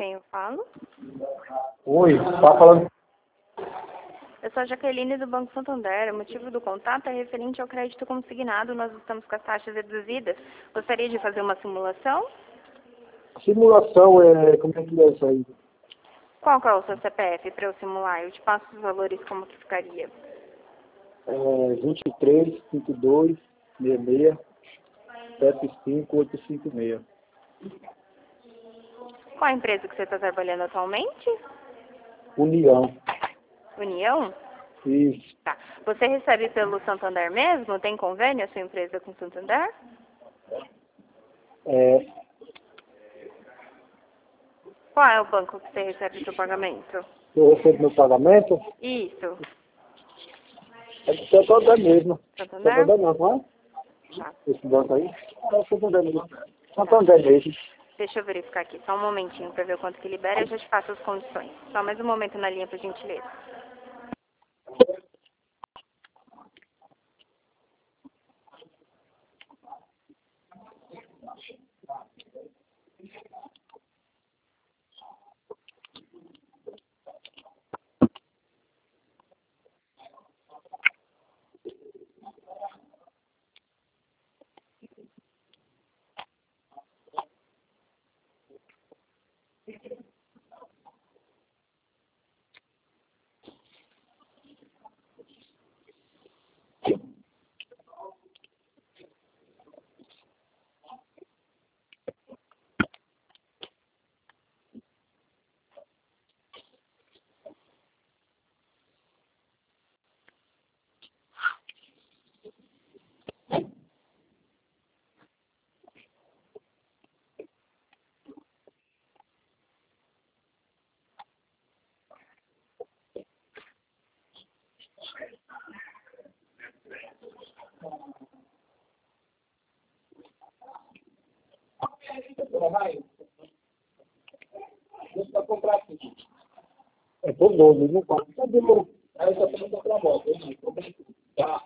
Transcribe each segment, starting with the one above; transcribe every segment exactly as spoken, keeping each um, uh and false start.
quem eu falo? Oi, tá falando? Eu sou a Jaqueline do Banco Santander. O motivo do contato é referente ao crédito consignado. Nós estamos com as taxas reduzidas. Gostaria de fazer uma simulação? Simulação, é, como é que é isso aí? Qual que é o seu C P F para eu simular? Eu te passo os valores como que ficaria. É, vinte e três, cinquenta e dois, sessenta e seis, setenta e cinco, oitocentos e cinquenta e seis. Qual a empresa que você está trabalhando atualmente? União. União? Isso. Tá. Você recebe pelo Santander mesmo? Tem convênio a sua empresa com o Santander? É, Qual é o banco que você recebe o seu pagamento? eu recebo meu pagamento, Isso. é do Santander mesmo. Santander? Santander não, não é? Tá. Esse banco aí? É o Santander mesmo. Santander mesmo. Deixa eu verificar aqui, só um momentinho para ver o quanto que libera e eu já te passo as condições. Só mais um momento na linha, por gentileza. É por doze, não pode. Aí eu só tenho que comprar moto. Tá.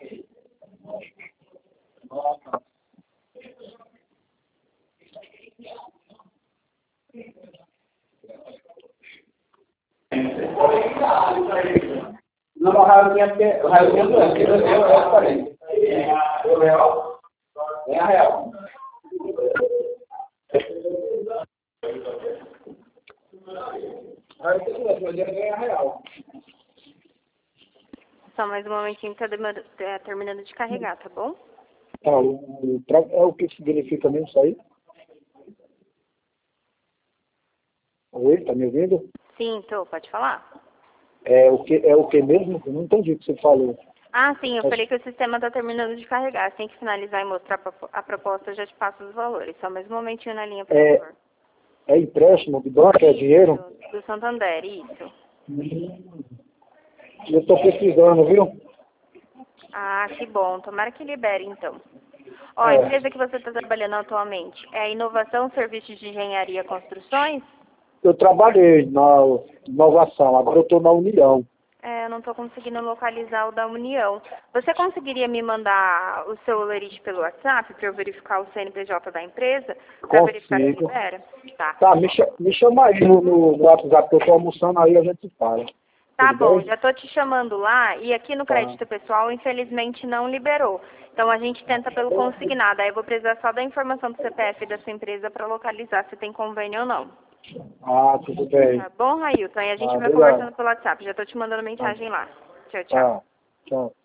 Não, o raio tinha porque o raio tinha dois, porque eu eu falei. O real? É a real. Aí tem dois, mas ele ganha real. Só mais um momentinho que tá demor- tá terminando de carregar, tá bom? Tá, o, o, pra- é o que significa mesmo isso aí? Oi, tá me ouvindo? Sim, tô, pode falar? É o que, é o que mesmo? Eu não entendi o que você falou. Ah, sim, eu Mas, falei que o sistema tá terminando de carregar. Assim que finalizar e mostrar a propo- a proposta, eu já te passo os valores. Só mais um momentinho na linha, por é, favor. é empréstimo de banco, é dinheiro? Isso, do Santander, isso. Eu tô precisando, viu? Ah, que bom. Tomara que libere, então. Ó, a É, empresa que você está trabalhando atualmente é a Inovação Serviços de Engenharia e Construções? eu trabalhei na inovação, agora eu estou na União. É, eu não estou conseguindo localizar o da União. Você conseguiria me mandar o seu lerite pelo WhatsApp para eu verificar o C N P J da empresa? Para verificar se Consigo. libera? Tá. Tá, me, cha- me chama aí no, no, no WhatsApp, que eu estou almoçando, aí a gente fala. Tá Tudo bom, bem? já tô te chamando lá e aqui no Tá. crédito pessoal, infelizmente, não liberou. Então a gente tenta pelo consignado. Aí eu vou precisar só da informação do C P F da sua empresa para localizar se tem convênio ou não. Ah, tudo bem. Tá bom, Railton? Aí a gente Ah, vai obrigado. conversando pelo WhatsApp. Já tô te mandando Tá. mensagem lá. Tchau, tchau. Tá. Tchau.